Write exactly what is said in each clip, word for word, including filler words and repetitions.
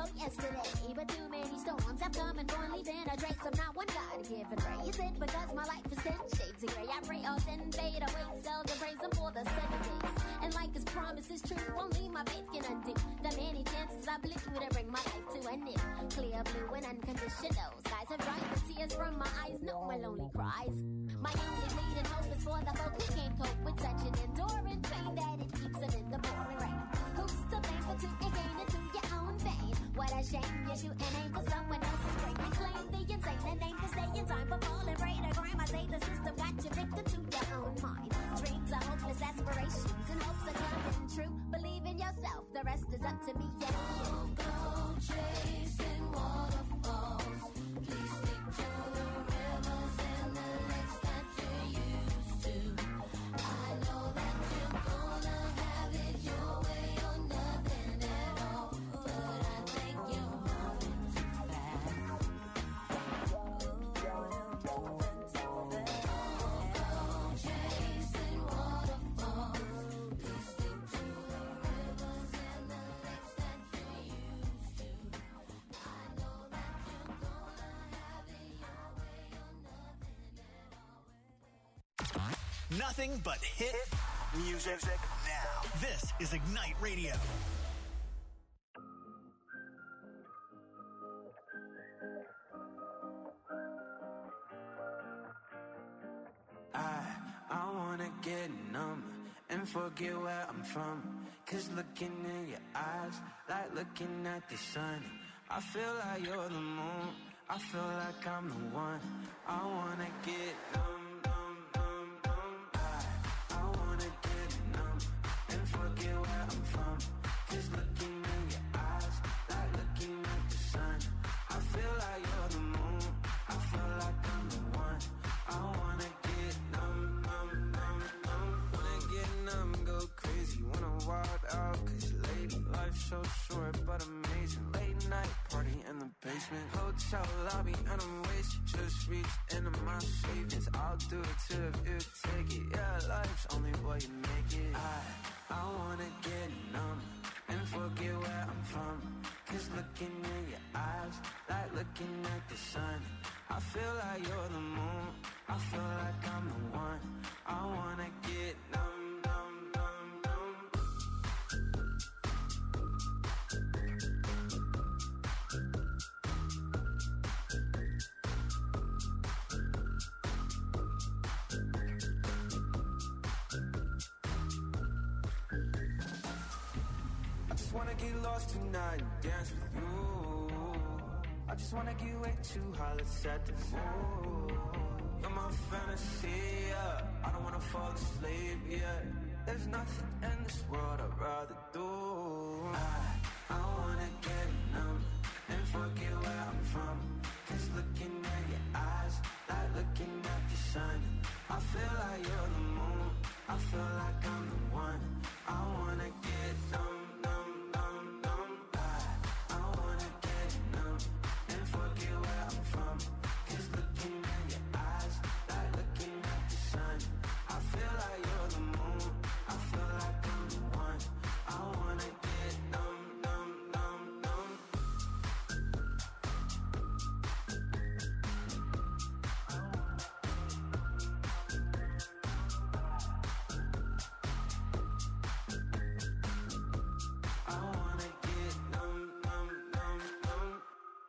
for yesterday. But too many storms have come and gone, leaving a trace of not one God given ray. Is it because my life is ten shades of gray? I pray all ten fade away, seldom praise him for the seven days. And like his promise is true, only my faith can undo the many chances I blew to bring my life to an end. Clear blue and unconditional skies have dried the tears from my eyes, no more lonely cries. My only leading hope is for the folk who can't cope with such an enduring pain that it keeps them in the pouring rain. Who's to blame for to gain into your own vein? What a shame you shoot and aim for someone else's brain. You claim the insane and aim to stay in time for falling prey to crime. I say the system got you victim to your own mind. Dreams are hopeless aspirations and hopes are coming true. Believe in yourself, the rest is up to me. Yeah. Don't go chasing waterfalls. Please stick to the rivers and the lakes that you used to. I know that you're gonna have it your way or nothing at all, but I think you're moving too fast. Oh, you're moving too fast. Don't go chasing waterfalls. Please stick to the rivers and the lakes that you used to. I know that you're gonna have it your way or nothing at all. Nothing but hit music now. This is Ignite Radio. I, I wanna get numb and forget where I'm from. Cause looking in your eyes, like looking at the sun. I feel like you're the moon, I feel like I'm the one. I wanna get numb, numb, numb, numb. I, I wanna get numb and forget where I'm from. Cause looking in your eyes, like looking at the sun. I feel like you're the moon, I feel like I'm the one. I wanna get numb, numb, numb, numb. Wanna get numb, go crazy, wanna wild out. Cause lady, life's so short but amazing. Late night party in the basement, hotel lobby and I'm wasted. Just reached into my savings, I'll do it too if you take it. Yeah, life's only what you make it. I, I wanna get numb and forget where I'm from. Cause looking in your eyes, like looking at the sun. I feel like you're the moon, I feel like I'm the one. I wanna get numb, numb, numb, numb. I just wanna get lost tonight and dance with you. I just wanna get way too high, let's set the mood. You're my fantasy, yeah. I don't wanna fall asleep, yeah. There's nothing in this world I'd rather do. I, I wanna get numb and forget where I'm from. Cause looking at your eyes, like looking at the sun. I feel like you're the moon, I feel like I'm the one. I wanna get numb, numb, numb, numb. I, I wanna get numb and forget where I'm from. Cause looking at your eyes, like looking at the sun. I feel like you're the moon, I feel like I'm the one. I wanna get numb, numb, numb, numb. I wanna get numb, numb, numb, numb.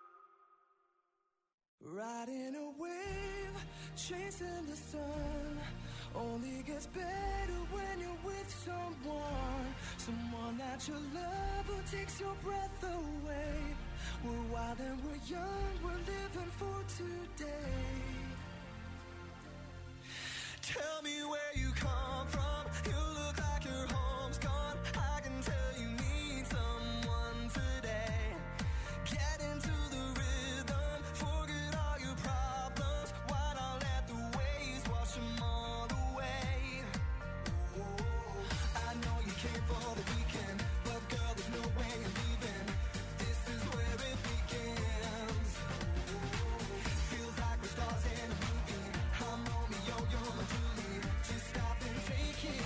Riding a wave, chasing the sun. Only gets better when you're with someone. Someone that you love who takes your breath away. We're wild and we're young, we're living for today. Tell me where you come from. You look like your home's gone. I can tell you need someone today. Get into the rhythm, forget all your problems. Why not let the waves wash them all away? I know you came for the weekend, but girl, there's no way you're leaving. This is where it begins. Feels like we're stars in a movie. I'm Romeo, you're my Julie. Just stop and take it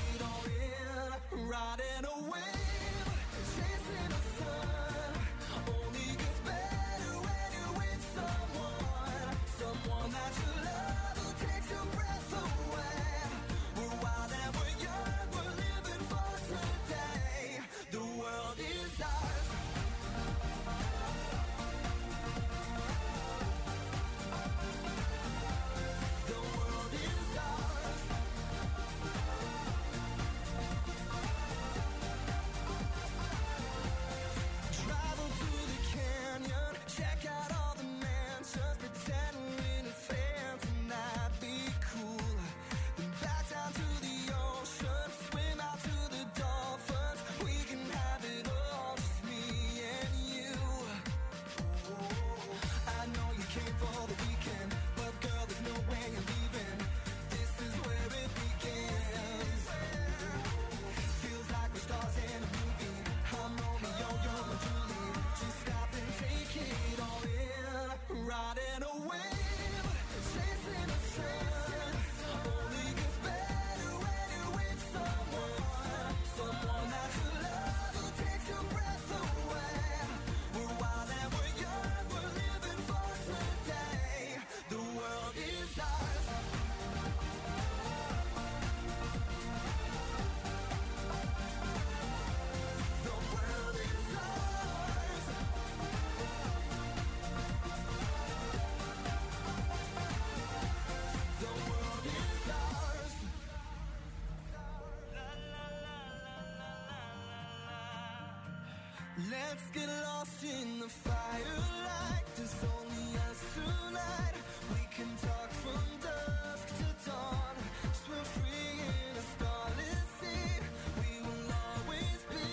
Let's get lost in the firelight. There's only us tonight. We can talk from dusk to dawn. Swim free in a starless sea. We will always be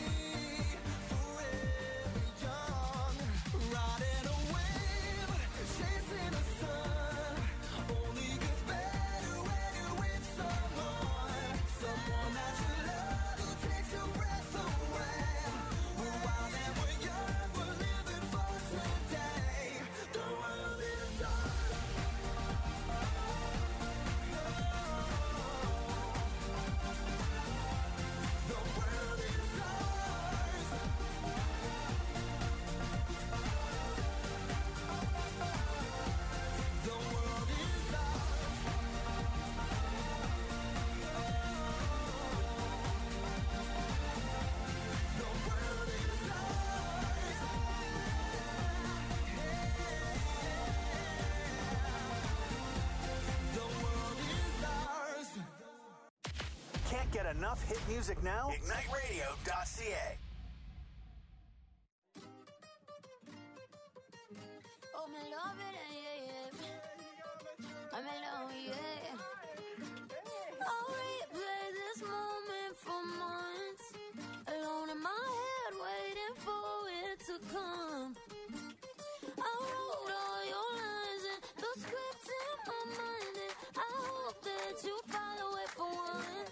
forever young. Riding a wave, chasing the sun. Only gets better when you're with someone. Someone that you love who takes your breath away. We're wild and we're young, we're living for today. The world is ours. The world is ours. The world is ours. The world is ours. The world is ours. Can't get enough hit music now? Ignite Radio dot C A. Oh, me love it, yeah, yeah. I'm in love, yeah. I'll replay this moment for months. Alone in my head, waiting for it to come. I wrote all your lines and the scripts in my mind, and I hope that you follow it for once.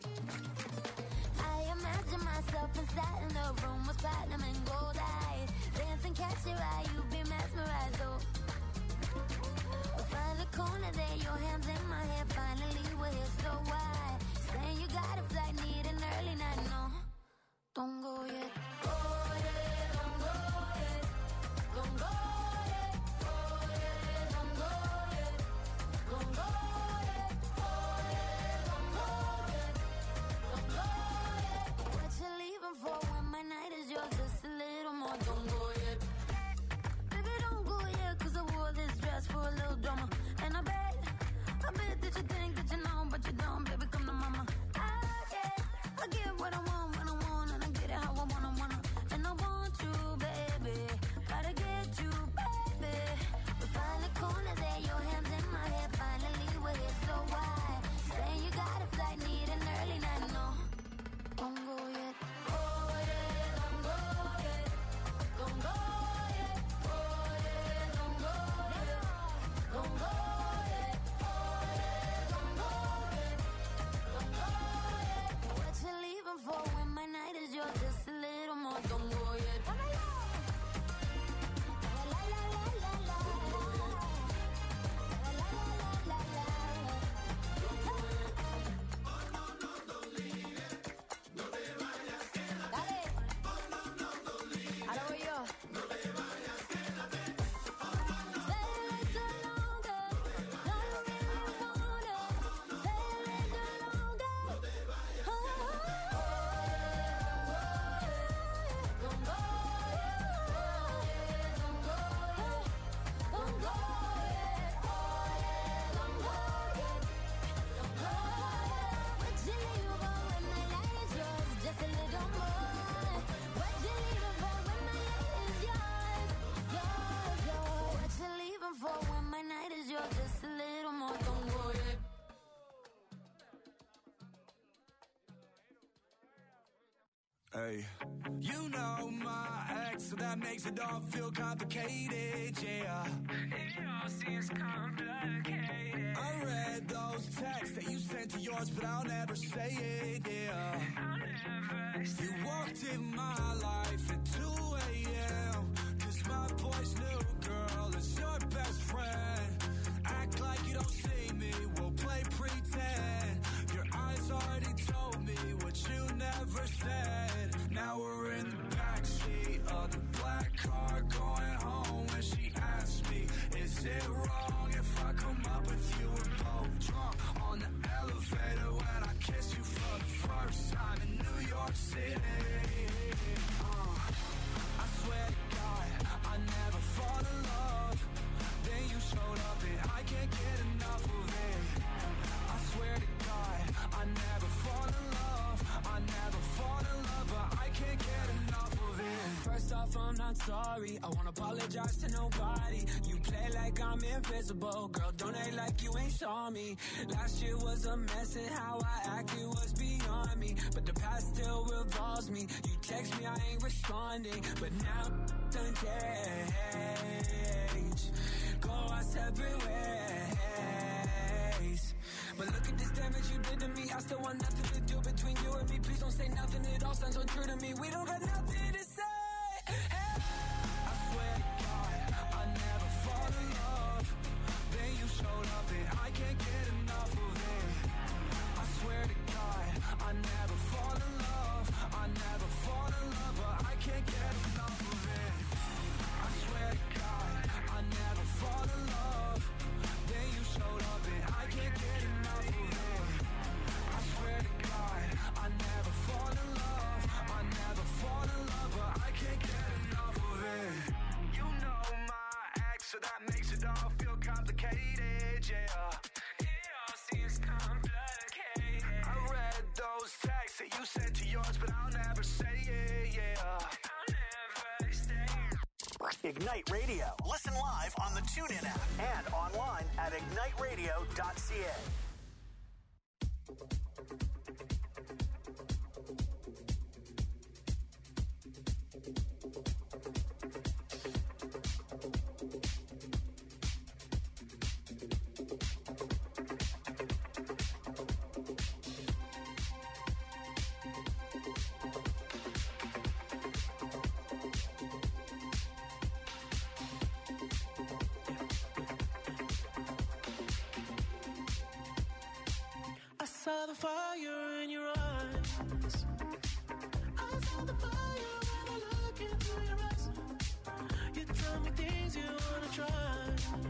I imagine myself inside in the room with platinum and gold eyes. Dance and catch your eye, you be mesmerized, oh. We'll find a corner there, your hands in my hair. Finally we're here, so why? Saying you got a flight, need an early night, no. Don't go yet. Oh yeah, don't go yet. Don't go yet. Oh yeah, don't go yet. Don't go yet. Oh yeah, don't go yet. Don't go yet. What you leaving for when my night is yours? Just a little more. Don't go yet. Baby, don't go yet, 'cause I wore this dress for a little drama. And I bet, I bet that you think that you know, but you don't. Baby, come to mama. I get, I get what I want when I want, and I get it how I wanna, wanna. And I want you, baby. Gotta get you, baby. We find a corner there, your hands in my hair. Finally we're here, so why? Saying you got a flight, need an early night, no. Don't go yet. Oh yeah, don't go yet. Don't go yet. Oh yeah, don't go yet. Don't go yet. Oh yeah, don't go yet. Don't go yet. What you leaving for when my night is yours? Just a little more. Don't go yet. La la la la la la. La la la la la. Dale. Ahora voy yo. Stay a little longer. Don't you really wanna? Stay a little longer. Oh, don't go yet. Don't go yet. Don't go yet. Oh yeah, don't go yet. Don't go yet. What you leaving for when my night is yours? Just a little more. What you leaving for when my night is yours? Yours, yours. What you leaving for when my night is yours? Just a little more. Don't go yet. Hey, you know my ex, so that makes it all feel complicated, yeah. It all seems complicated. I read those texts that you sent to yours, but I'll never say it, yeah. I'll never say it. You walked in my life at two a.m. 'cause my boy's new girl is your best friend. Act like you don't see me, we'll play pretend. Your eyes already told me what you never said. Now we're in the backseat of the black car going home when she asked me, is it wrong if I come up with you? We're both drunk on the elevator when I kiss you for the first time in New York City. Uh, I swear to God, I never fall in love. Then you showed up and I can't get enough of it. I swear to God, I never fall in love. I never fall in love, but I can't get enough of it. off, I'm not sorry. I won't apologize to nobody. You play like I'm invisible. Girl, don't act like you ain't saw me. Last year was a mess and how I acted was beyond me. But the past still revolves me. You text me, I ain't responding. But now done change. Go our separate ways. But look at this damage you did to me. I still want nothing to do between you and me. Please don't say nothing, it all sounds so true to me. We don't got nothing to say. Hey. I swear to God, I never fall in love. Then you showed up and I can't get enough of it. I swear to God, I never fall in love. I never fall in love, but I can't get enough of it. I swear to God, I never fall in love. Then you showed up and I can't get enough of it. I swear to God, I never fall in love. I never fall in love, but I can't get enough of it. You know my ex, so that makes it all feel complicated, yeah. It all seems complicated. I read those texts that you sent to yours, but I'll never say it, yeah. I'll never say it. Ignite Radio. Listen live on the TuneIn app and online at ignite radio dot c a. saw the fire in your eyes. I saw the fire when I look into your eyes. You tell me things you wanna try.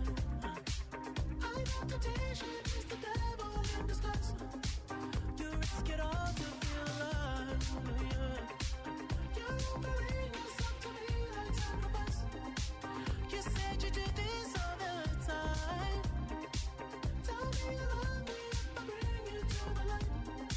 I know temptation is the devil in disguise. You risk it all to feel alive. Yeah. You're offering yourself to me like sacrifice. You said you do this all the time. Tell me you love me if I bring you to the light.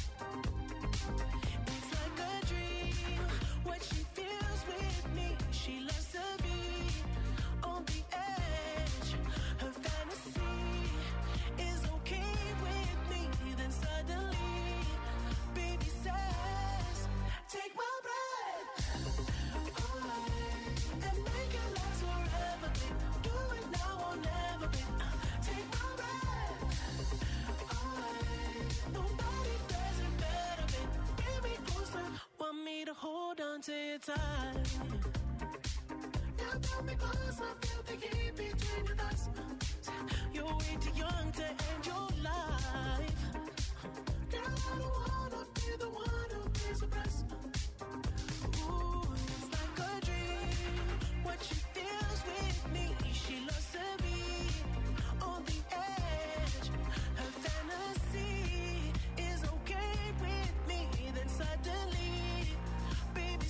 It's like a dream, what she feels with me. She loves to be on the edge. Her fantasy is okay with me. Then suddenly, baby says, take my breath away and make it last forever. Do it now or never. Take my breath away. Nobody does it better. Bring me closer. Want me to hold on to your tight. You pull me closer, feel the heat between your thighs. You're way too young to end your life. Girl, I don't wanna be the one who pays the price. Ooh, it's like a dream. What she feels with me, she loves to be on the edge. Her fantasy is okay with me. Then suddenly, baby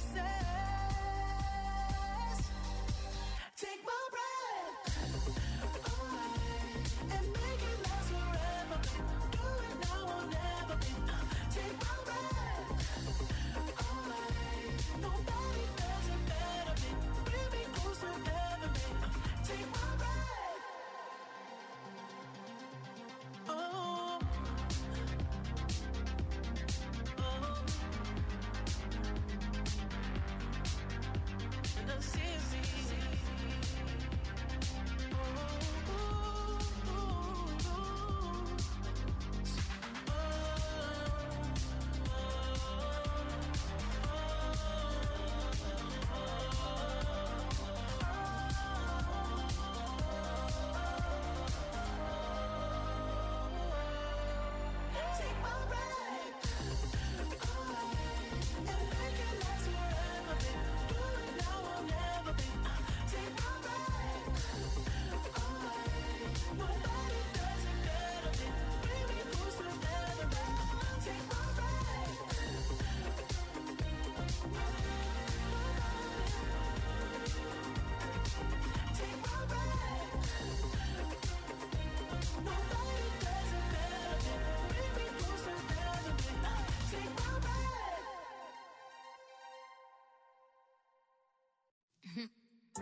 says, take my breath away and make it last forever. Do it now or never. Take my breath away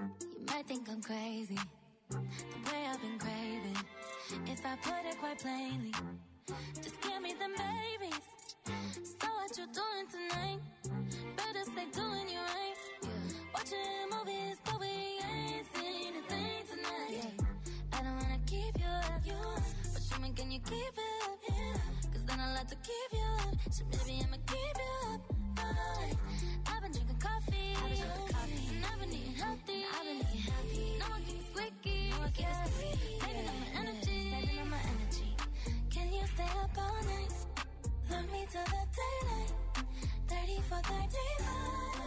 You might think I'm crazy, the way I've been craving. If I put it quite plainly, just give me them babies. So what you doing tonight? Better stay doing you right. Watching movies, but we ain't seen a thing tonight. Yeah. I don't wanna keep you up, you up. But show me, can you keep it up? Yeah. Cause then I'll have to keep you up. So maybe I'ma keep you up. Alright. I've been drinking coffee, I've been drinking coffee. And I've been eating healthy, I've been eating healthy. No one keeps squeaky, no one keeps squeaky. Saving up my energy, saving up my energy. Can you stay up all night? Love me till the daylight. thirty for thirty-five.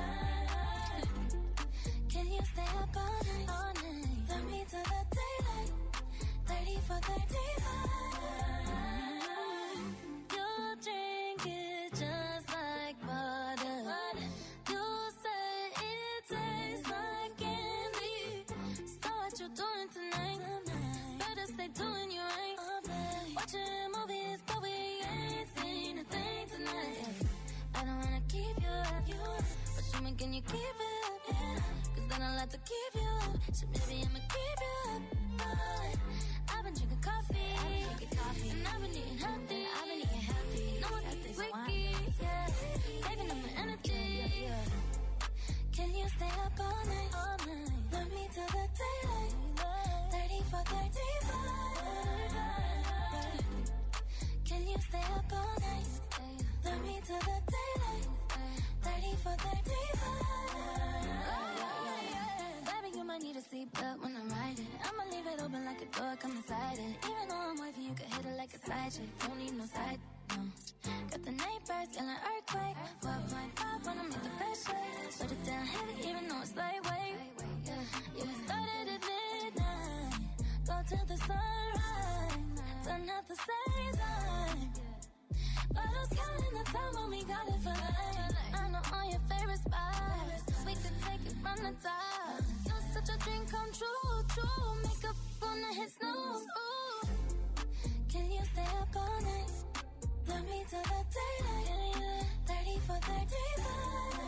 Can you stay up all night? All night. Love me till the daylight. thirty for thirty-five. You drink it just like water. You say it tastes like candy. So what you doing tonight? Better stay doing you right. Watching movies, but we ain't seen a thing tonight. I don't wanna keep you up, you up. But show me, can you keep it up? Yeah. Cause then I'll have to keep you up. So maybe I'ma keep you up. Alright. I've been drinking coffee, I've been drinking coffee. And I've been eating healthy, I've been eating healthy. No one keeps squeaky, yeah. Saving up my energy, yeah, yeah. Can you stay up all night? All night. Love me till the daylight. thirty for thirty-five. Can you stay up all night? Love me till the daylight. thirty for thirty-five. Baby, you might need a seatbelt when I'm riding. I'ma leave it open like a door, come inside it. Even though I'm wifey, you can hit it like a side chick. Don't need no side, no. Got the neighbors yelling earthquake. four point five wanna make the best shake. Put it down heavy, even though it's lightweight. Yeah, you started at midnight. Go till the sunrise. Turn out the same time. Bottles counting the time when we got it for life. I know all your favorite spots. We could take it from the top. You're such a dream come true, true. Makeup gonna hit snooze. Ooh. Can you stay up all night? Love me till the daylight. thirty for thirty-five.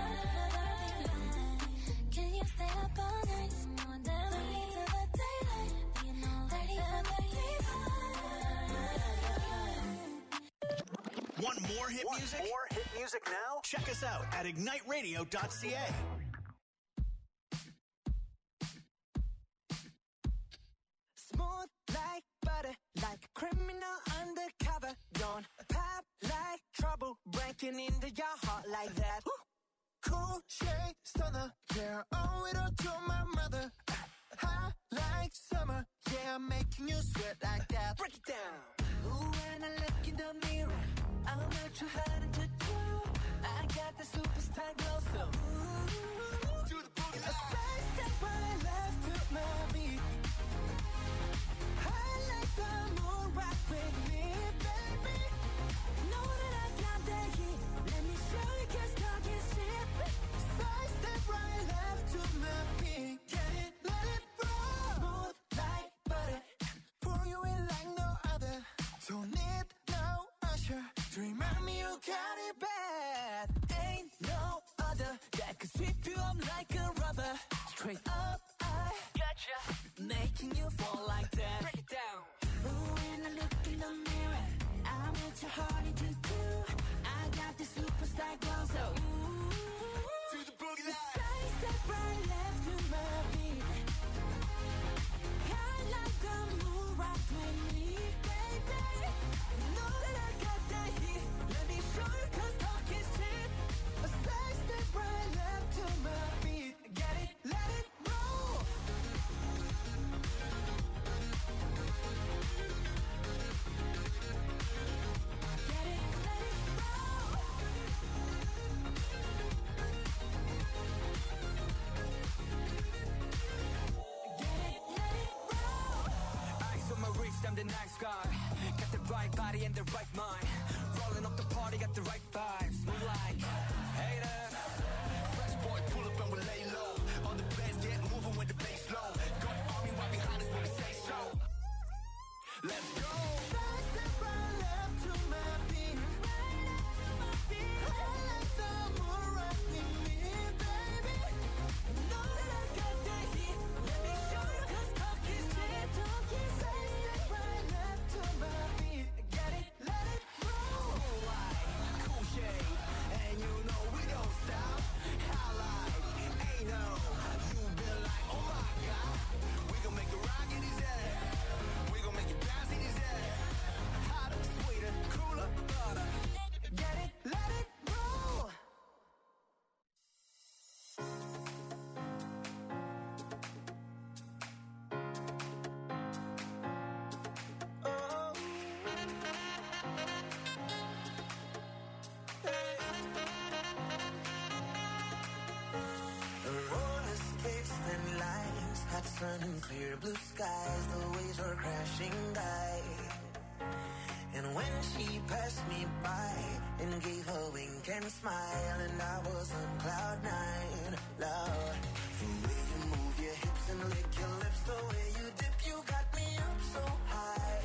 Can you stay up all night? Love me till the daylight. thirty for thirty-five. Want more hit Want music? More hit music now? Check us out at ignite radio dot c a. Smooth like butter, like a criminal undercover. Don't pop like trouble, breaking into your heart like that. Cool shade stunner, yeah, owe it all to my mother. Hot like summer, yeah, I'm making you sweat like that. Break it down. Ooh, when I look in the mirror, I'm not too hard to do. I got the superstar glow, so ooh, do the boogie line. A side step right left to my beat. I like the moon rock with me, baby. Know that I got that heat. Let me show you, cause talk is cheap. Side step right left to my beat. Get it, let it roll. Smooth like butter, pour you in like no other. Don't need no usher to remind me you got it bad. Ain't no other that could sweep you up like a rubber. Straight up, I gotcha, making you fall like that. Break it down. Ooh, when I look in the mirror, I'm what you're hard to do. I got the superstar glow, so ooh, to the boogie line. Side step right left to my beat. I like the moon rock with me, baby. Know that I got that heat. Let me show you, cause talk is cheap. A side step right left to my beat. Get it, let it roll. Get it, let it roll. Get it, let it roll. Eyes on my wrist, I'm the nice guy. Got the right body and the right mind. Rolling up the party, got the right vibes. Move like haters. Fresh boy, pull up and we lay low. All the players get moving with the bass low. Got army right behind us when we say so. Let's go. Side step right left to my beat. I like the moon rock with me, baby. Know that I hot sun and clear blue skies, the waves were crashing by. And when she passed me by and gave a wink and smile, and I was on cloud nine, Lord. The way you move your hips and lick your lips, the way you dip, you got me up so high.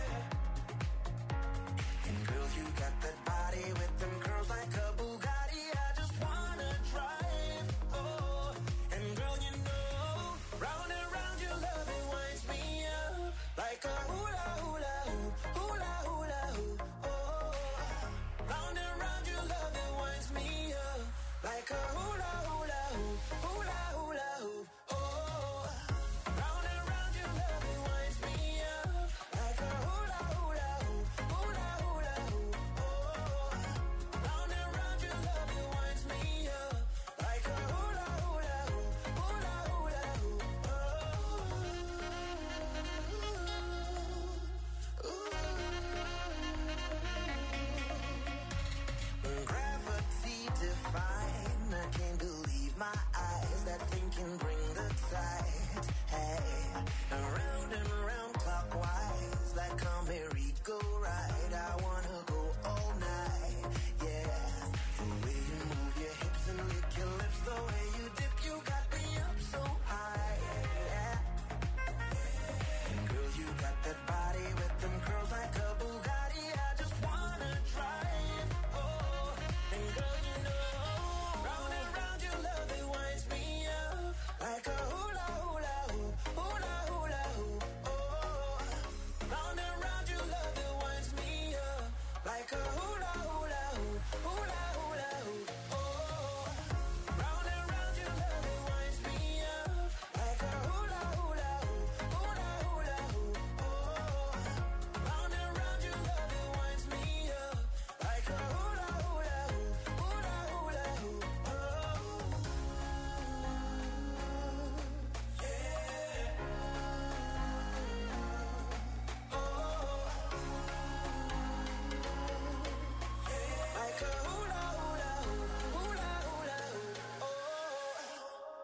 And girl, you got that body with them curls like a Bugatti. I just wanna drive, oh. And girl, you know, round and round your love, it winds me up like a hula hula hoop, hula hula hoop, oh. Round and round your love, it winds me up like a hula hula hoop, hula hula hoop, oh. Round and round your love, it winds me up like a hula hula hoop, hula hula hoop, oh. Round and round your love, it winds me up like a hula hula hoop, hula hula hoop, oh. Ooh. Gravity define, I can't believe my eyes. That thing can bring the tide. Hey, around and around clockwise, like a merry-go-ride. I wanna go all night, yeah. The way you move your hips and lick your lips, the way you dip, you got me up so high, yeah. And girl, you got that body with them curls like a Bugatti. I just wanna drive, oh. And girl, you know, round and round your love, it winds me up like a hula hula hoop, hula hula hoop, oh. Round and round your love, it winds me up like a hula hula hoop, hula hula hoop, oh. Round and round your love, it winds me up like a hula hula hoop, hula hula hoop, oh. Round and round your love, it winds me up like a hula hula hoop, hula hula hoop, oh. Like a hula hula hoop, hula hula hoop, oh.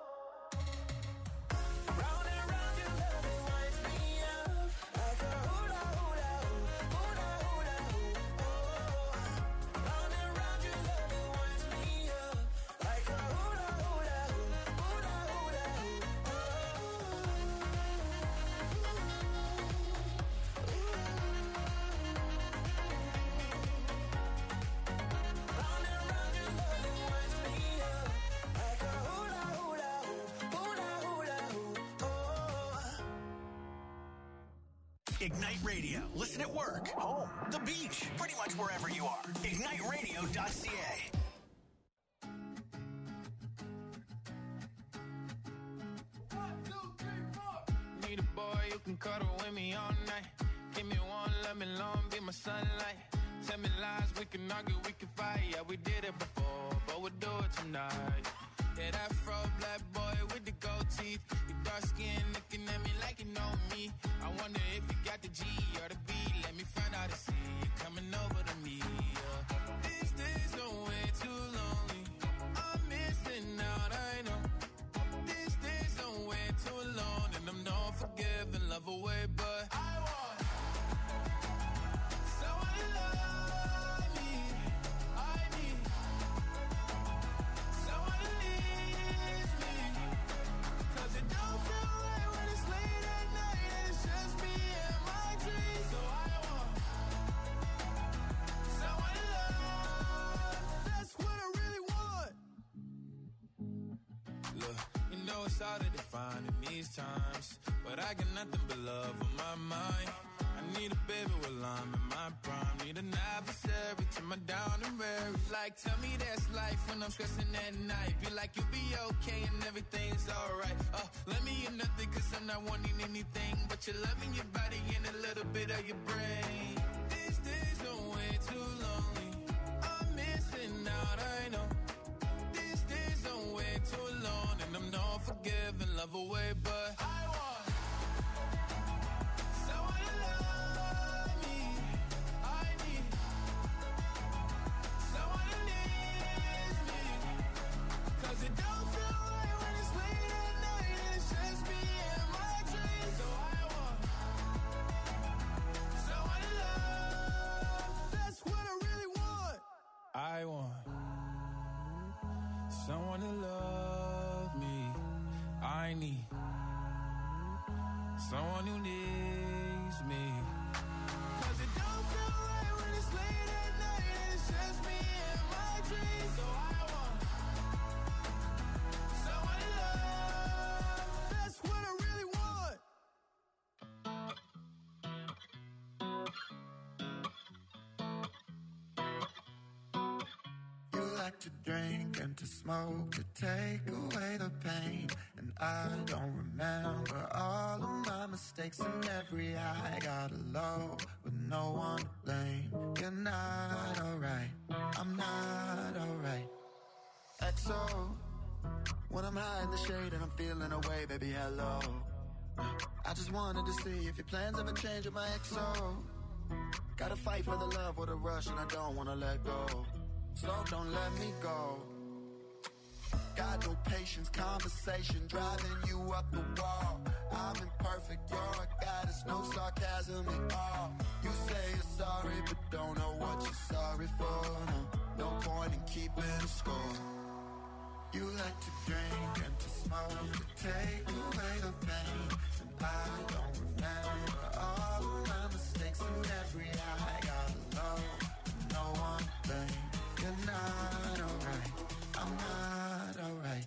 Round and round your love, it winds me up like a hula hula hoop, hula hula hoop, oh. Round and round your love, it winds me up like a hula hula hoop, hula hula hoop, Round and round your love, it winds me up like a hula hula hoop, hula hula hoop, oh. Ignite Radio. Listen at work, home, the beach, pretty much wherever you are. ignite radio dot c a. Need a boy you can cuddle with me all night. Give me one, let me long, be my sunlight. Tell me lies, we can argue, we can fight. Yeah, we did it before, but we'll do it tonight. Yeah, that fro black boy with the gold teeth. Your dark skin looking at me like you know me. I wonder if you got the G or the B. Let me find out and see you coming over to me. Yeah. These days are way too lonely. I'm missing out, I know. These days are way too alone, and I'm not forgiving, love away, but I want someone to love me. I need someone to leave me. 'Cause it don't feel right when it's late at night and it's just me and my dreams. So I want someone to love. That's what I really want. Look, you know it's hard to define in these times, but I got nothing but love on my mind. I need a baby while I'm in my prime. Need an adversary to my down and weary. Like, tell me that's life when I'm stressing at night. Be like, you'll be okay and everything's alright. Uh, let me in nothing 'cause I'm not wanting anything but your love and your body and a little bit of your brain. These days are way too lonely. I'm missing out, I know. These days are way too alone, and I'm not forgiving, love away, but I want someone to love me. I need someone to leave me. 'Cause it don't feel right when it's late at night and it's just me and me. Someone who needs me. Cause it don't feel right when it's late at night and it's just me and my dreams. So I want someone to love. That's what I really want. You like to drink and to smoke to take away the pain. And I don't remember all of my mistakes and every high. Got low with no one to blame. You're not alright, I'm not alright. X O, when I'm high in the shade and I'm feeling away, baby, hello. I just wanted to see if your plans ever change with my X O. Gotta fight for the love or the rush and I don't wanna let go. So don't let me go. Got no patience, conversation driving you up the wall. I'm imperfect, you're a goddess, no sarcasm at all. You say you're sorry, but don't know what you're sorry for. No, no point in keeping score. You like to drink and to smoke to take away the pain. And I don't remember all of my mistakes and every high. I got low, no one blame. You're not alright, I'm not alright.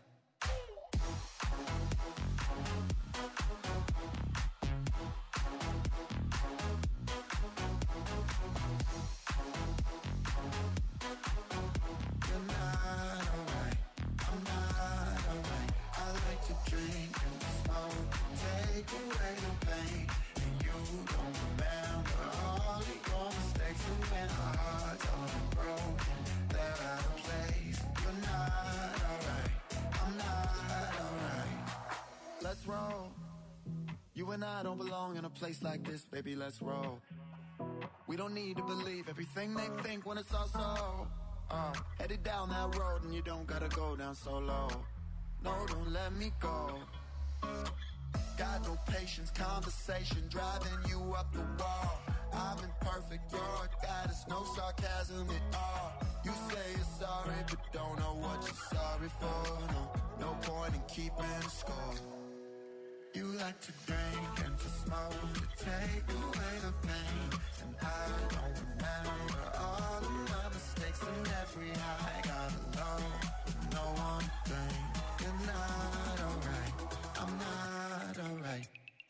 You're not alright, I'm not alright. I like to drink and smoke, take away the pain. And you don't remember all of your mistakes. And when our hearts are broken, they're out of place. You're not alright, I'm not alright. Let's roll. You and I don't belong in a place like this, baby, let's roll. We don't need to believe everything they think when it's all so. Uh, headed down that road and you don't gotta go down so low. No, don't let me go. Got no patience, conversation driving you up the wall. I'm imperfect, you're a goddess, no sarcasm at all. You say you're sorry, but don't know what you're sorry for. No, no point in keeping score. You like to drink and to smoke to take away the pain. And I don't remember all of my mistakes and every high. Got low, no one blame. You're not alright, I'm not alright.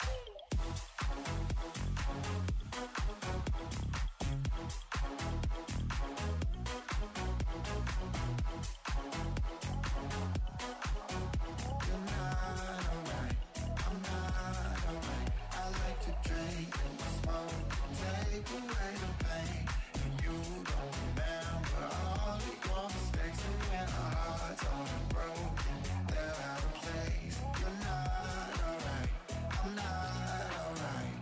You're not alright, I'm not alright. I like to drink and smoke, take away the pain. And you don't remember all of your mistakes. And when our hearts are broken, they're out of place. You're not alright, I'm not alright.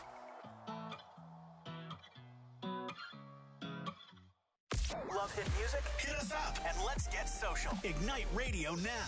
Love hit music? Hit us up and let's get social. Ignite Radio now.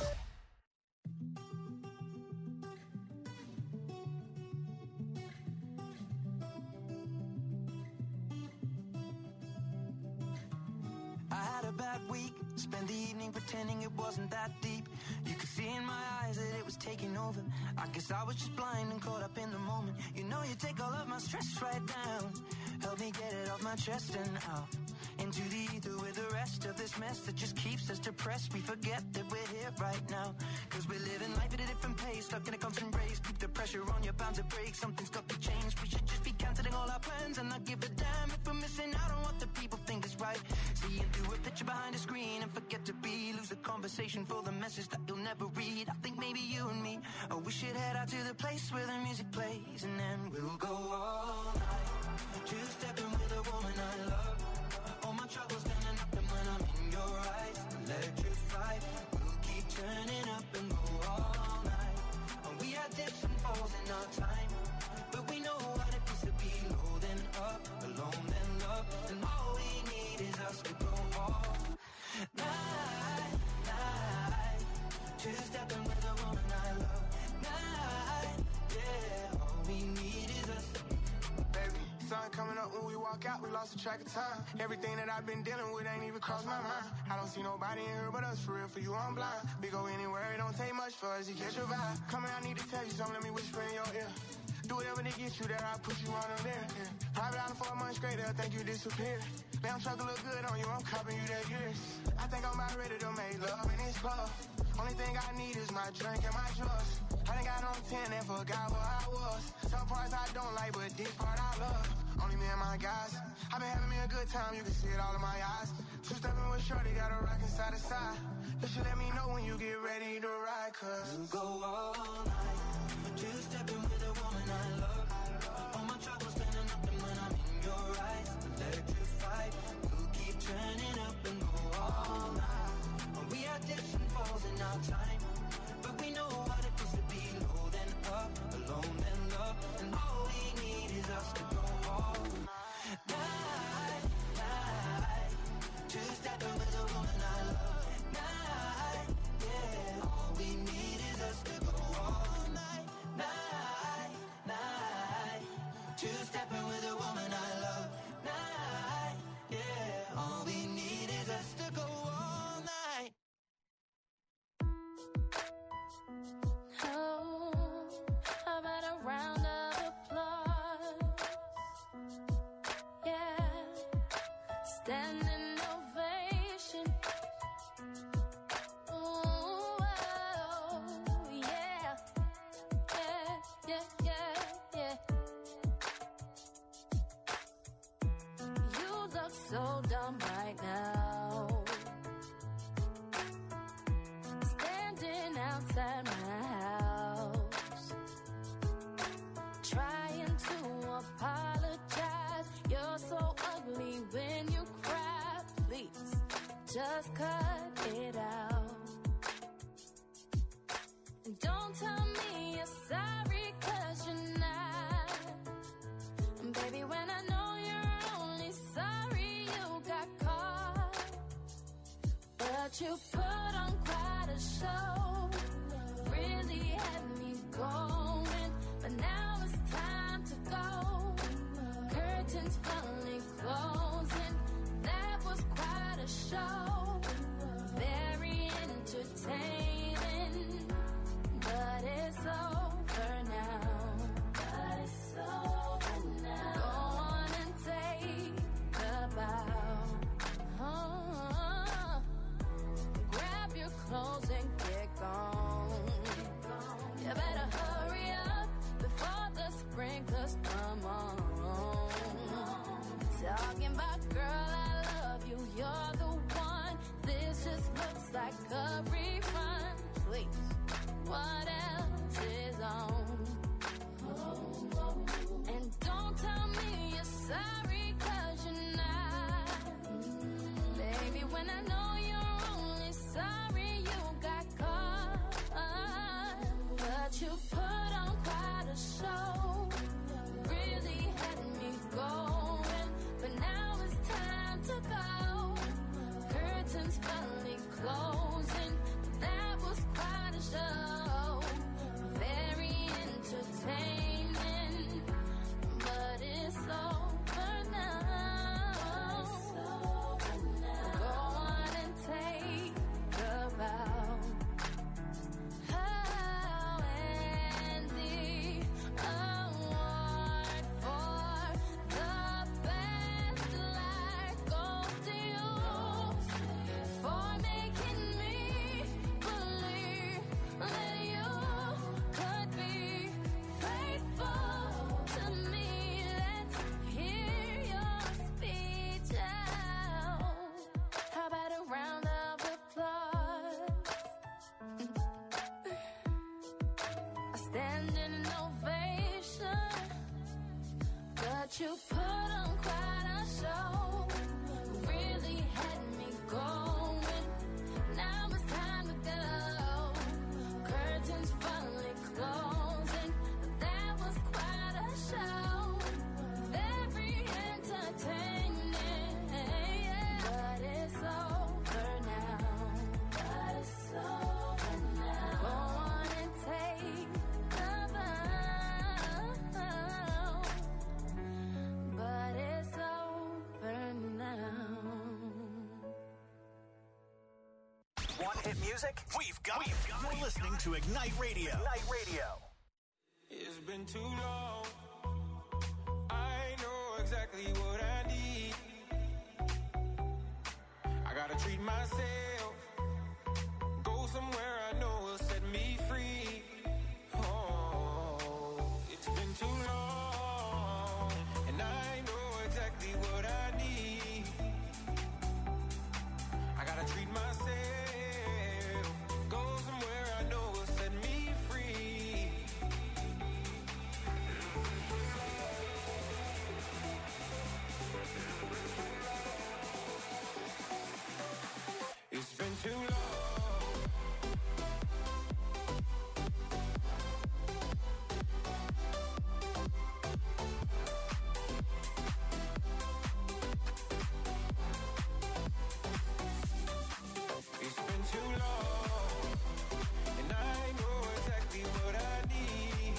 I had a bad week, spent the evening pretending it wasn't that deep. You could see in my eyes that it was taking over. I guess I was just blind and caught up in the moment. You know you take all of my stress right down, help me get it off my chest and out into the ether with the rest of this mess that just keeps us depressed. We forget that we're here right now, cause we're living life at a different pace, stuck in a constant race. Keep the pressure on, you're bound to break. Something's got to change. We should just be cancelling all our plans and not give a damn if we're missing out on what the people think is right. Seeing through a picture behind a screen and forget to be, lose the conversation for the message that you'll never read. I think maybe you and me, oh, we should head out to the place where the music plays, and then we'll go all night, two-stepping with a woman I love. All my troubles gonna nothing when I'm in your eyes. Electrified, we'll keep turning up and go all night. And we had dips and falls in our time, but we know what it feels to be low then up, alone then love. And all we need is us to go all night, night. Two-stepping with a woman I love. Night, yeah, all we need is us. Baby, sun coming up when we walk out, we lost the track of time. Everything that I've been dealing with ain't even crossed my mind. I don't see nobody in here but us, for real, for you I'm blind. We go anywhere, it don't take much much for us to catch a vibe. Come here, I need to tell you something, let me whisper in your ear. Do whatever to get you there, I'll put you on them there. Yeah. Private island for a month straight, they'll think you disappeared. Damn truck look good on you, I'm copping you that years. I think I'm about ready to make love in this club. Only thing I need is my drink and my drugs. I done got on ten and forgot where I was. Some parts I don't like, but this part I love. Only me and my guys. I've been having me a good time, you can see it all in my eyes. Two-stepping with Shorty, got a rockin' side to side. You should let me know when you get ready to ride, cause you go all night. Two-stepping with a woman I love. All my troubles standing up, and when I'm in your eyes, electrified. We'll keep turning up and go all night. We had dips and falls in our time, but we know what it is to be low then up, alone then love, and all we need is us to go all night, night. Two-stepping with a woman I love. Night, yeah. All we need is us to go all night, night, night. Two-stepping with a woman I love. Night, yeah. All we need is us to go all night. Oh, how about a round of applause? Yeah, standing ovation. Ooh, oh, yeah, yeah, yeah, yeah, yeah. You look so dumb right now, standing outside my house, trying to apologize. You're so ugly when you cry. Please, just cut it out. And don't tell me you're sorry, cause you're not. And baby, when I know you're only sorry you got caught, but you put on quite a show, really had me going, but now it's time to go. Curtains finally closing, that was quite a show, very entertaining, but it's over now. But it's over now. Go on and take a bow. Oh, grab your clothes and get gone. You better hurry up before the sprinklers come on. Talking about girl, I love you, you're the one. This just looks like a refund. Please, what else is on? And don't tell me you're sorry, cause you're not. Baby, when I know you're only sorry you got caught, but you put on quite a show, really had me going, but now it's time to go. Curtains finally closing, that was quite a show, very entertaining, but it's over now. Go on and take a bow. Oh, and the award for the best life goes to you, for making me believe that you could be faithful to me. Let's hear your speech out. How about a round of applause? A standing ovation, but you put on quite a show, really had me going, now it's time to go. Curtains finally closing, that was quite a show, very entertaining, but it's over now. But it's over now. Go on and take a bow, but it's over hit music? We've got it. You're listening to Ignite Radio. Ignite Radio. It's been too long. I know exactly what I need. I gotta treat myself. Go somewhere I know will set me free. Oh, it's been too long. And I know exactly what I need. I gotta treat myself. Go somewhere I know will set me free. It's been too long. It's been too long, and I know exactly what I need.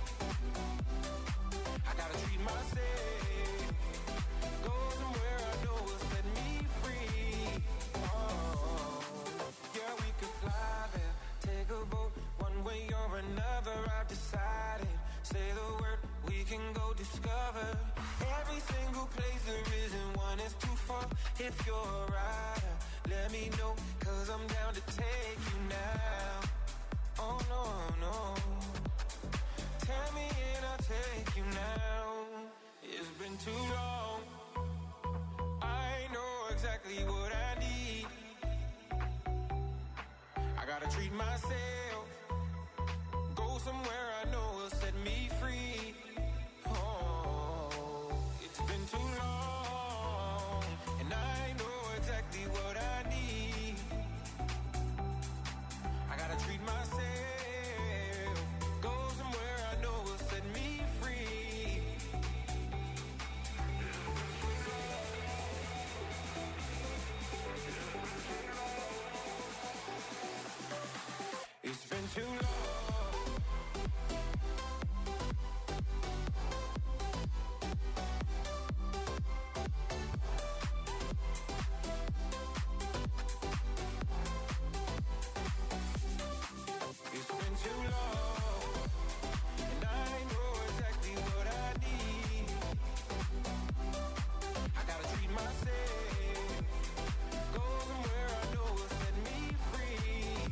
I gotta treat myself. Go somewhere I know will set me free. Oh, yeah, we could fly there, take a boat, one way or another. I've decided. Say the word, we can go discover every single place there isn't one that's too far. If you're a rider, let me know, cause I'm down to take you now. Oh no, no. Tell me and I'll take you now. It's been too long. I know exactly what I need. I gotta treat myself. Go somewhere I know will set me free. Oh, it's been too long, and I know exactly what I need. I gotta treat myself. Go somewhere I know will set me free. It's been too long. It's been too long, and I know exactly what I need. I gotta treat myself. Go somewhere I know will set me free.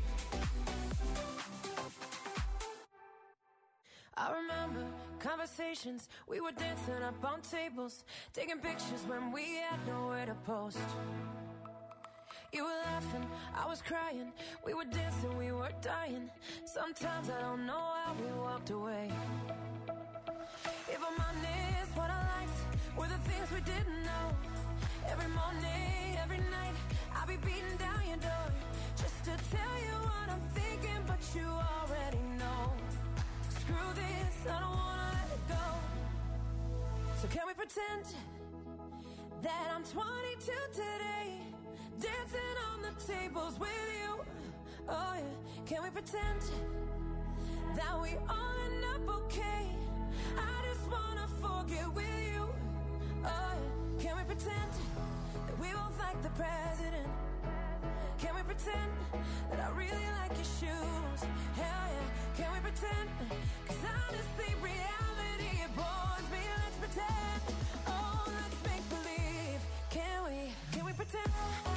I remember conversations, we were dancing up on tables, taking pictures when we had nowhere to post. You were laughing, I was crying, we were dancing, we were dying. Sometimes I don't know how we walked away. If I'm honest, what I liked were the things we didn't know. Every morning, every night, I'll be beating down your door just to tell you what I'm thinking, but you already know. Screw this, I don't wanna let it go. So can we pretend that I'm twenty-two today, dancing on the tables with you? Oh yeah, can we pretend that we all end up okay? I just wanna forget with you. Oh yeah, can we pretend that we both like the president? Can we pretend that I really like your shoes? Hell yeah, can we pretend? Cause honestly, reality, it bores me. Let's pretend. Oh, let's make believe. Can we? Can we pretend?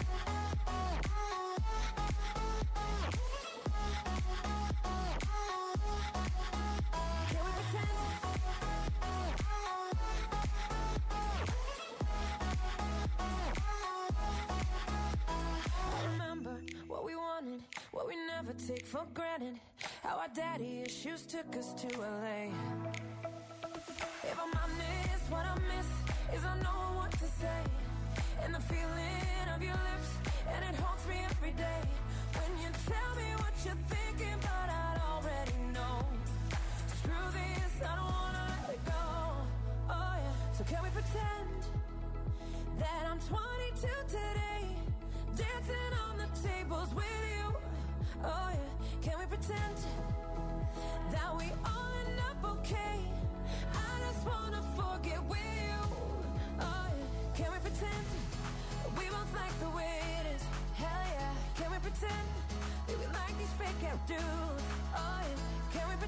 Can we pretend? I remember what we wanted, what we never take for granted. How our daddy issues took us to L A. If I'm honest, what I miss is I know what to say, and the feeling of your lips, and it haunts me every day. When you tell me what you're thinking, but I already know. Screw this, I don't wanna let it go. Oh yeah, so can we pretend that I'm twenty-two today, dancing on the tables with you? Oh yeah, can we pretend that we all end up okay? I just wanna forget with you. Oh yeah, can we pretend that we both like the way it is? Hell yeah, can we pretend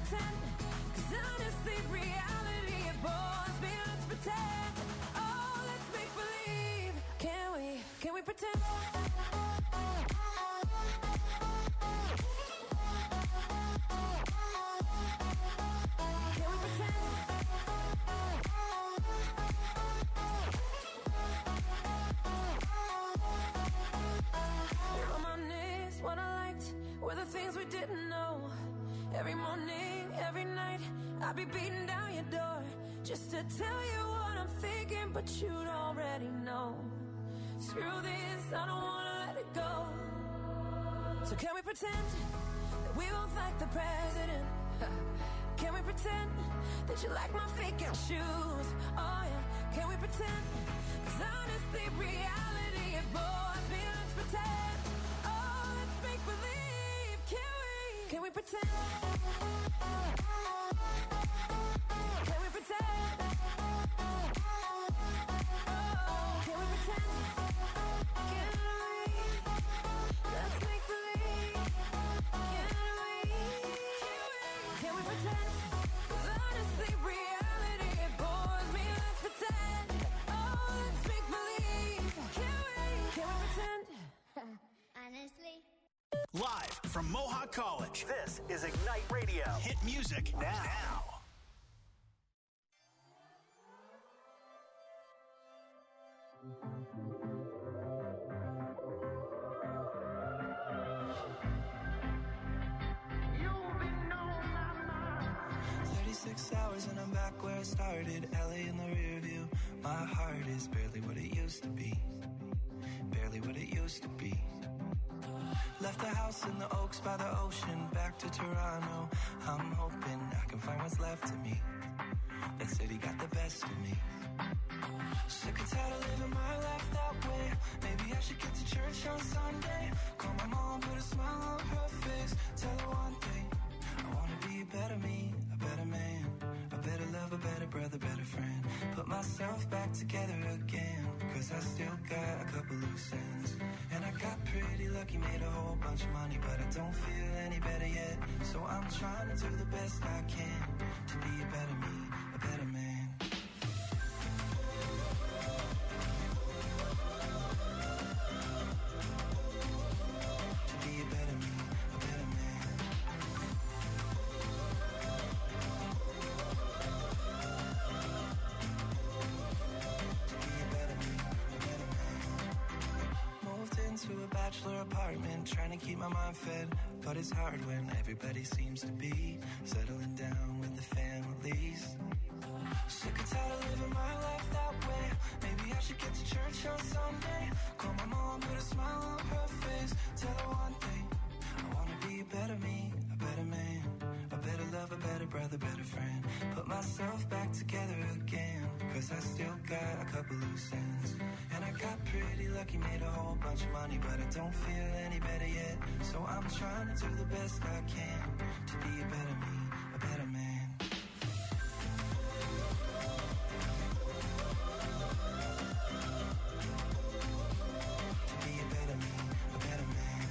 pretend? Cause honestly, reality, it bores me. Let's pretend. Oh, let's make believe. Can we, can we pretend? Can we pretend? Reminisce what I liked were the things we didn't know. Every morning, every night, I'd be beating down your door just to tell you what I'm thinking, but you'd already know. Screw this, I don't wanna let it go. So can we pretend that we both like the president? Can we pretend that you like my fake out shoes? Oh yeah, can we pretend? Cause honestly, reality, it bores me. Let's pretend. Oh, let's make believe. Can we? Can we pretend? Can we pretend? Oh, can we pretend? Can we? Let's make believe. Can we? Can we pretend? Cause honestly, reality, it bores me. Let's pretend. Oh, let's make believe. Can we? Can we pretend? Honestly. Live from Mohawk College, this is Ignite Radio. Hit music now. now. thirty-six hours and I'm back where I started. L A in the rear view. My heart is barely what it used to be. Barely what it used to be. Left the house in the Oaks by the ocean. Back to Toronto. I'm hoping I can find what's left of me. That city got the best of me. Sick and tired of living my life that way. Maybe I should get to church on Sunday. Call my mom, put a smile on her face. Tell her one thing, I wanna be a better me, a better man, a better lover, better brother, better friend. Put myself back together again, cause I still got a couple loose ends. And I got pretty lucky, made a whole bunch of money, but I don't feel any better yet. So I'm trying to do the best I can to be a better me, a better man. To a bachelor apartment, trying to keep my mind fed, but it's hard when everybody seems to be settling down with the families. Sick and tired of living my life that way. Maybe I should get to church on Sunday. Call my mom, put a smile on her face. Tell her one thing, I wanna be a better me, a better man, a better lover, better brother, better friend. Put myself back together again, cause I still got a couple loose ends. And I got pretty lucky, made a whole bunch of money, but I don't feel any better yet. So I'm trying to do the best I can to be a better me, a better man. To be a better me, a better man.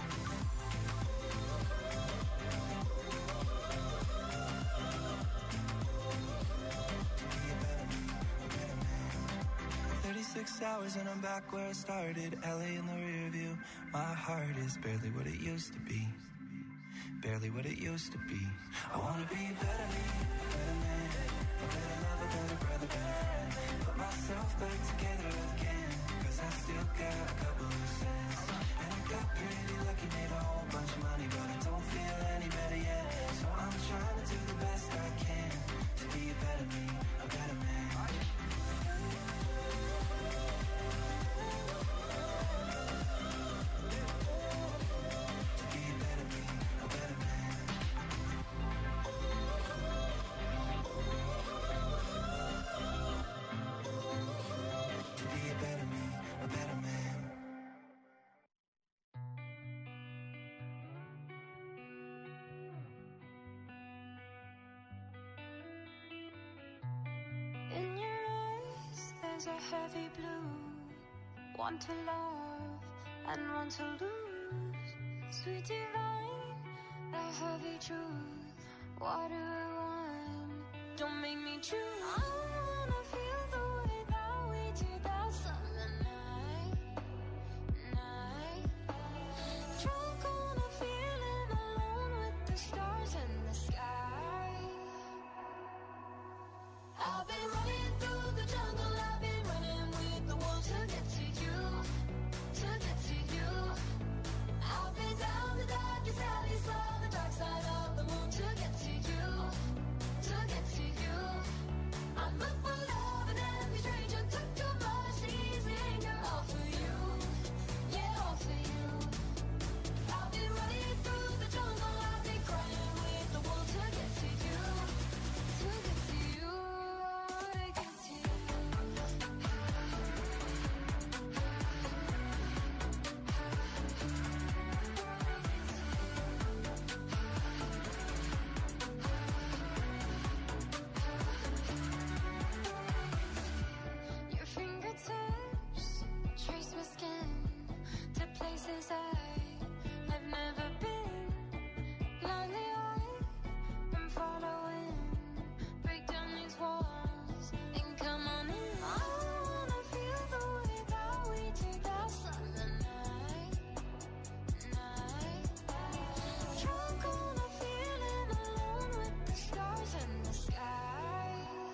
To be a better me, a better man. thirty-six hours and I'm back where I started. L A in the rear view. My heart is barely what it used to be. Barely what it used to be. I wanna be a better me, a better man, a better lover, better brother, better friend. Put myself back together again, cause I still got a couple loose ends. And I got pretty lucky, made a whole bunch of money, but I don't feel any better yet. So I'm trying to do the best I can to be a better me, a better man. A heavy blue, one to love and one to lose. Sweet divine, the heavy truth, water or wine. Don't make me choose. I wanna feel the way that we did that summer night, night. Drunk on a feeling, alone with the stars in the sky. I've been running through the jungle, I've been running with the wolves to get to you, to get to you. I've been down the darkest alley, saw the dark side of the moon to get to you, to get to you. I'm up for love and every stranger took too much easy anger, all for you, yeah, all for you. I've been running through the jungle, I've been crying with the wolves to get to you, to get to you, to get to you. Your fingertips trace my skin to places I've never been. Blindly I'm following. Break down these walls and come on in. I wanna feel the way that we did that summer night, night. Drunk on a feeling, alone with the stars in the sky.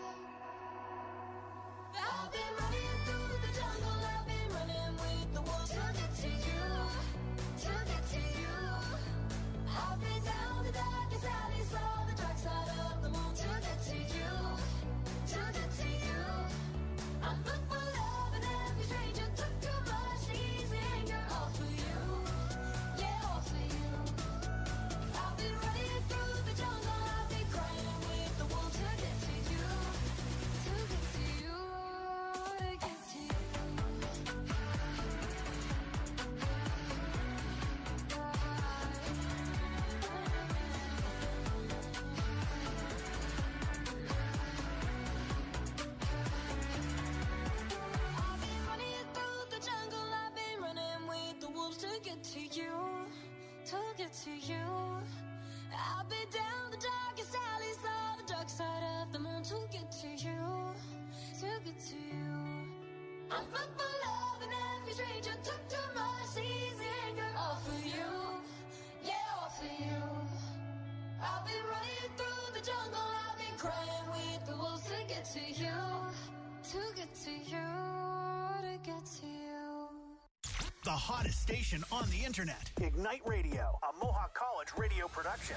I've been running through the jungle, I've been running with the wolves to get to you, to get to you. I've been down the darkest alley, saw the dark side of the moon to get to you, to get to you. I'm booked for love and every stranger took too much easy anger, all for you, yeah, all for you. I've been running through the jungle, I've been crying with the wolves to get to you, to get to you, to get to you. I've been running through the jungle, I've been running with the wolves to get to you, to get to you. I've been down the darkest alleys, saw the dark side of the moon to get to you, to get to you. I'm booked for love and every stranger took too much easy anger, all for you, yeah, all for you. I've been running through the jungle, I've been crying with the wolves to get to you, to get to you, to get to you. The hottest station on the internet. Ignite Radio, a Mohawk College radio production.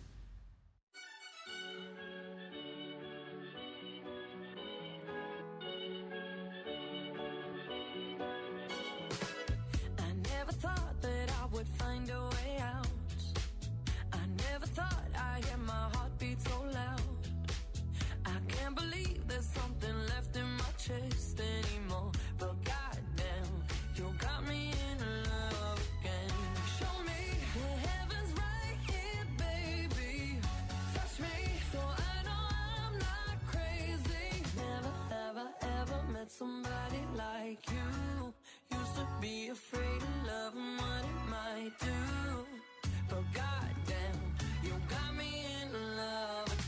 I never thought that I would find a way out. I never thought I'd hear my heartbeat so loud. I can't believe there's something left in my chest anymore. But goddamn, you got me in love again. Show me the heavens right here, baby. Touch me so I know I'm not crazy. Never, ever, ever met somebody like you. Used to be afraid of love and what it might do. But goddamn, you got me in love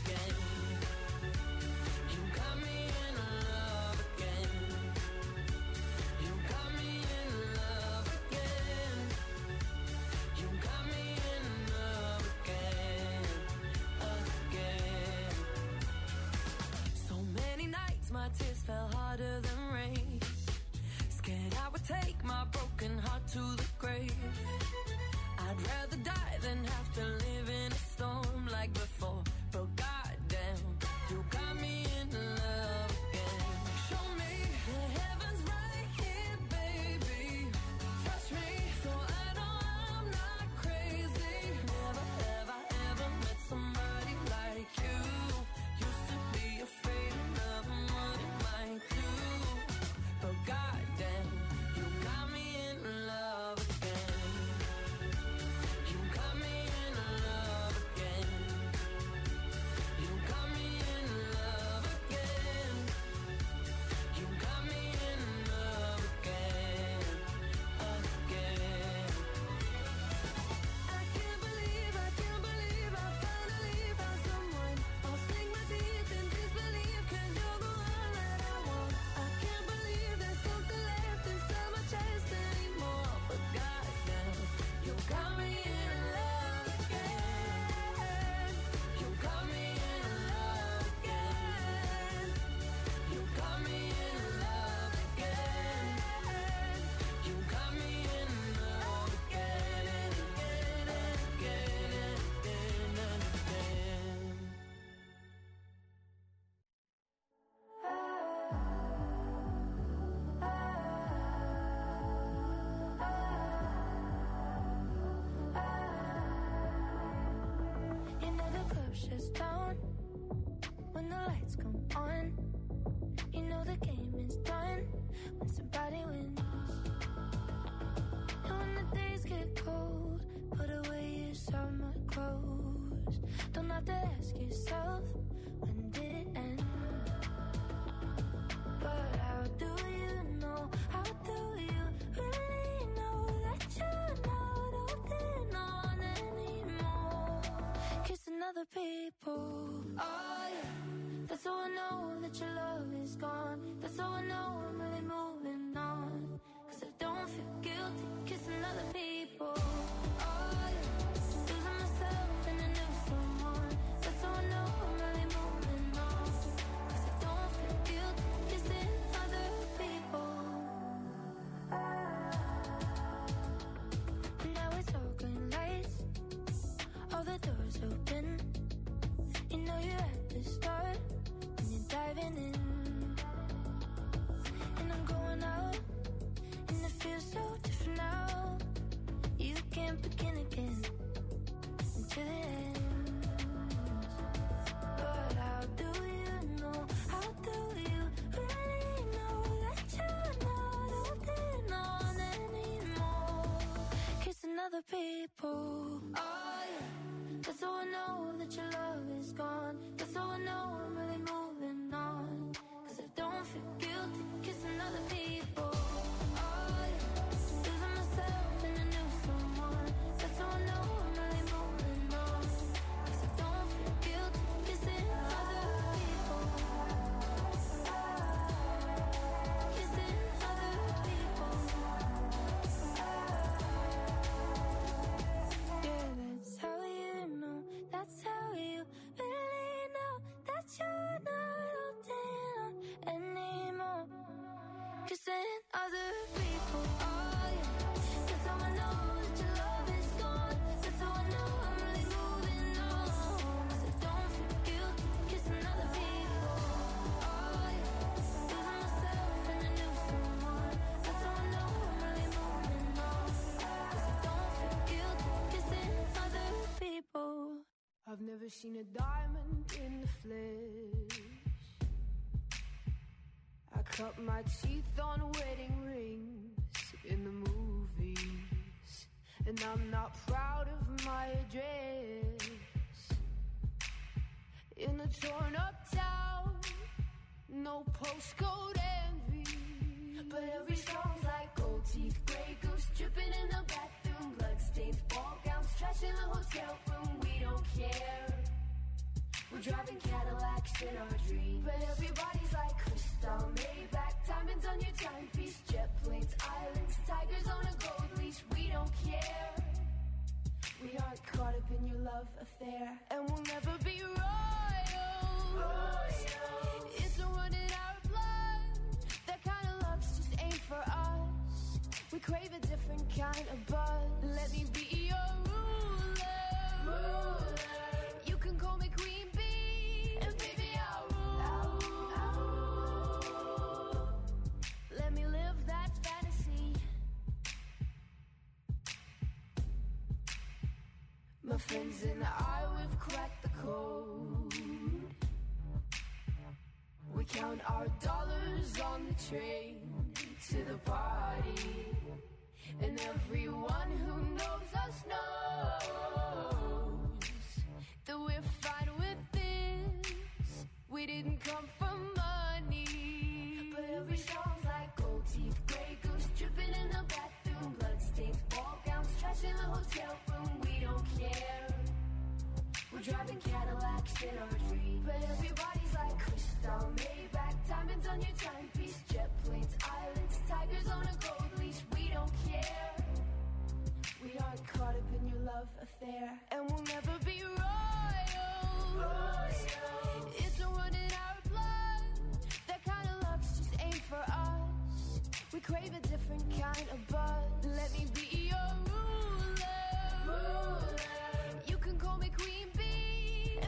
when the lights come on, you know the game is done when somebody wins. And when the days get cold, put away your summer clothes. Don't have to ask yourself, when did it end? But how do you know, how do you really know that you're not holding on anymore? Kissing other people, oh yeah. That's how I know that your love is gone. That's how I know I'm really moving on. Cause I don't feel guilty kissing other people, oh yeah. Losing myself in a new someone. That's how I know I'm really moving on. Cause I don't feel guilty kissing other people. And now it's all green lights, all the doors open. You know you're at the start when you're diving in. And I'm going out, and it feels so different now. You can't begin again until the end. But how do you know, how do you really know that you're not holding on anymore? Kissing other people, oh yeah. That's how I know that your love is gone. That's how I know I'm really moving on. Cause I don't feel guilty kissing other people, oh yeah. Losing myself in a new someone. That's how I know I'm really moving on. Cause I don't feel guilty kissing other people. Kissing other people. Yeah, that's how you know. That's how you really know that you're not holding on anymore. Kissing other people, oh yeah. That's how I know that your love is gone. That's how I know I'm really moving on. Cause I don't feel guilty kissing other people, oh yeah. Losing myself in a new someone. That's how I know I'm really moving on. Cause I don't feel guilty kissing other people. I've never seen a diamond in the flesh. I cut my teeth on wedding rings in the movies, and I'm not proud of my address. In a torn up town, no postcode envy, but every song's like gold teeth, grey goose dripping in the bathroom, bloodstains, ball gowns, trash in the hotel room. We don't care. We're driving Cadillacs in our dreams, but everybody's like crystal, Maybach, diamonds on your timepiece, jet planes, islands, tigers on a gold leash. We don't care. We aren't caught up in your love affair, and we'll never be royals. Royals. It's a run in our blood. That kind of luck's just ain't for us. We crave a different kind of buzz. Let me be your ruler. Ruler. You can call me Queen Bee, and baby I'll rule. I'll rule. Let me live that fantasy. My friends and I, we've cracked the code. We count our dollars on the train to the party, and everyone who knows us knows that we're fine with this. We didn't come for money, but every song's like gold teeth, grey goose dripping in the bathroom, bloodstains, ball gowns, trash in the hotel room. We don't care. We're driving Cadillacs in our dreams, but everybody's like crystal, Maybach, diamonds on your timepiece, jet planes, islands, tigers on a gold leash. We don't care. We aren't caught up in your love affair, and we'll never be wrong.